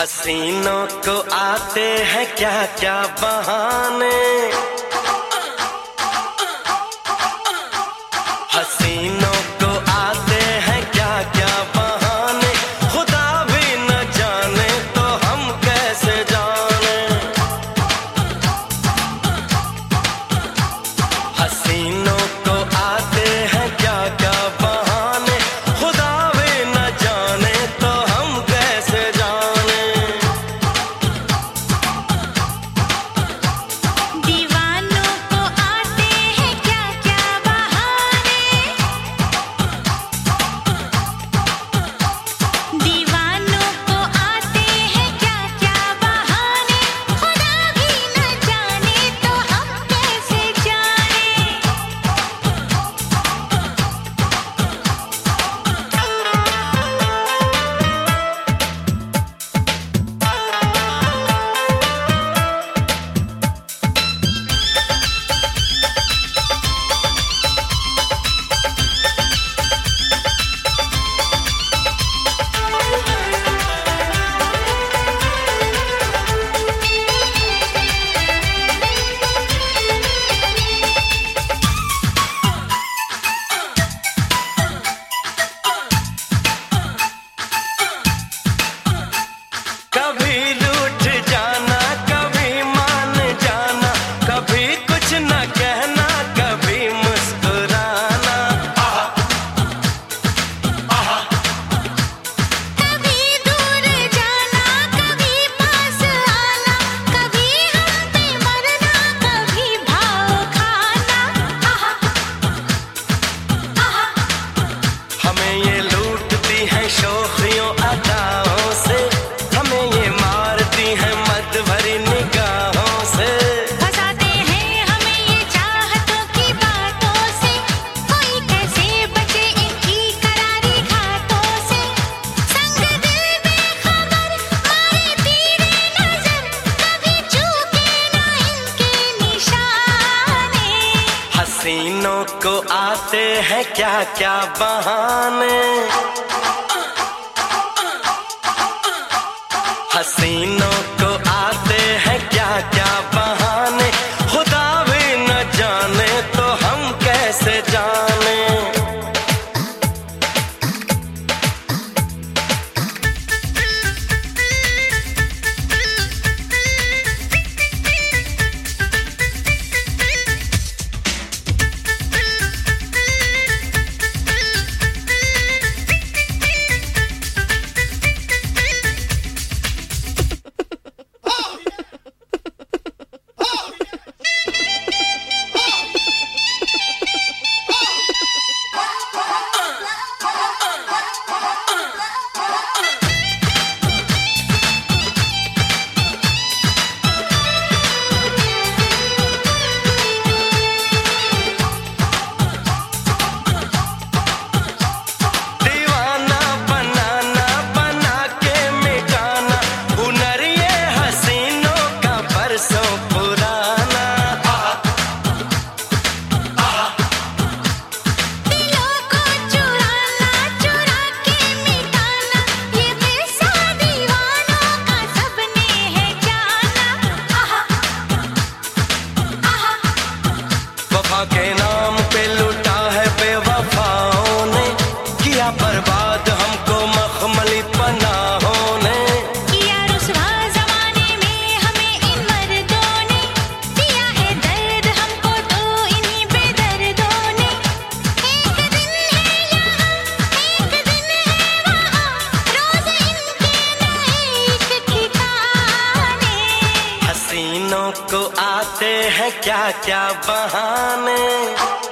हसीनों को आते हैं क्या क्या बहाने, हसीनों को आते हैं क्या क्या बहाने, खुदा भी न जाने तो हम कैसे जाने। हसीनों को आते हैं क्या क्या बहाने, खुदा भी न जाने तो हम कैसे जाने। दीवानों को आते हैं क्या क्या बहाने, दीवानों को आते हैं क्या क्या बहाने, खुदा भी न जाने तो हम कैसे जाने। कभी रूठ जाना, कभी मान जाना, कभी कुछ न कहना, कभी मुस्कुराना। कभी दूर जाना, कभी पास आना, कभी हम पे मरना, कभी भाव खाना। हमें ये लूटती है शोखियों अदाओं से, हमें ये मारती है मद भरी निगाहों से। फंसाते हैं हमें ये चाहतों की बातों से, कोई कैसे बचे इनकी करारी घातों से। संग दिल बेखबर मारे तीरे नजर, कभी चूके ना इनके निशाने। हसीनों को आते हैं क्या क्या बहाने, हसीनों को आते हैं क्या क्या बहाने, खुदा भी न जाने तो हम कैसे जाने। दीवाना बनाना, बना के मिटाना, हुनर ये हसीनों का बरसों पुराना। दिलों को चुराना, चुरा के मिटाना, ये किस्सा दीवानों का सबने है जाना। वफा के नाम पे लूटा है बेवफाओं ने, किया बर्बाद हमको मखमली पनाहों ने। किया रुसवा ज़माने में हमें इन मर्दों ने, दिया है दर्द हमको तो इन्हीं बेदर्दों ने। एक दिन है यहाँ, एक दिन है वहाँ, रोज़ इनके नए इश्क ठिकाने। हसीनों को आते हैं क्या क्या बहाने,